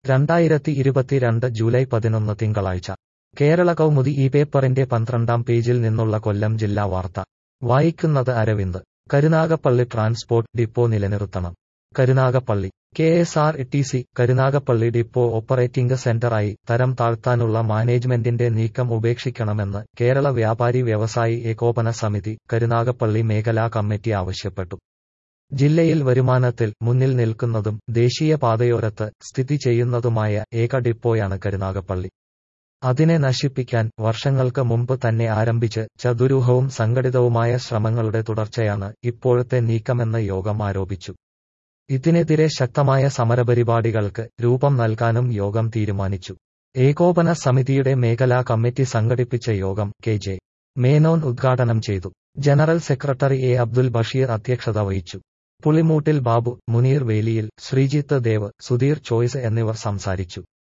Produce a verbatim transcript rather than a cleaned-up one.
രണ്ടായിരത്തി ഇരുപത്തിരണ്ട് ജൂലൈ പതിനൊന്ന് തിങ്കളാഴ്ച കേരള കൗമുദി ഈ പേപ്പറിന്റെ പന്ത്രണ്ടാം പേജിൽ നിന്നുള്ള കൊല്ലം ജില്ലാ വാർത്ത വായിക്കുന്നത് അരവിന്ദ്. കരുനാഗപ്പള്ളി ട്രാൻസ്പോർട്ട് ഡിപ്പോ നിലനിർത്തണം. Karunagappally K S R T C Karunagappally depot operating സെന്ററായി തരം താഴ്ത്താനുള്ള മാനേജ്മെന്റിന്റെ നീക്കം ഉപേക്ഷിക്കണമെന്ന് കേരള വ്യാപാരി വ്യവസായി ഏകോപന സമിതി കരുനാഗപ്പള്ളി മേഖലാ കമ്മിറ്റി ആവശ്യപ്പെട്ടു. ജില്ലയിൽ വരുമാനത്തിൽ മുന്നിൽ നിൽക്കുന്നതും ദേശീയപാതയോരത്ത് സ്ഥിതി ചെയ്യുന്നതുമായ ഏക ഡിപ്പോയാണ് കരുനാഗപ്പള്ളി. അതിനെ നശിപ്പിക്കാൻ വർഷങ്ങൾക്ക് മുമ്പ് തന്നെ ആരംഭിച്ച് ചതുരൂഹവും സംഘടിതവുമായ ശ്രമങ്ങളുടെ തുടർച്ചയാണ് ഇപ്പോഴത്തെ നീക്കമെന്ന് യോഗം ആരോപിച്ചു. ഇതിനെതിരെ ശക്തമായ സമരപരിപാടികൾക്ക് രൂപം നൽകാനും യോഗം തീരുമാനിച്ചു. ഏകോപന സമിതിയുടെ മേഖലാ കമ്മിറ്റി സംഘടിപ്പിച്ച യോഗം കെ ജെ മേനോൻ ഉദ്ഘാടനം ചെയ്തു. General secretary A Abdul Basheer അധ്യക്ഷത വഹിച്ചു. പുളിമൂട്ടിൽ ബാബു, മുനീർ വേലിയിൽ, ശ്രീജിത്ത് ദേവ്, സുധീർ ചോയ്സ് എന്നിവർ സംസാരിച്ചു.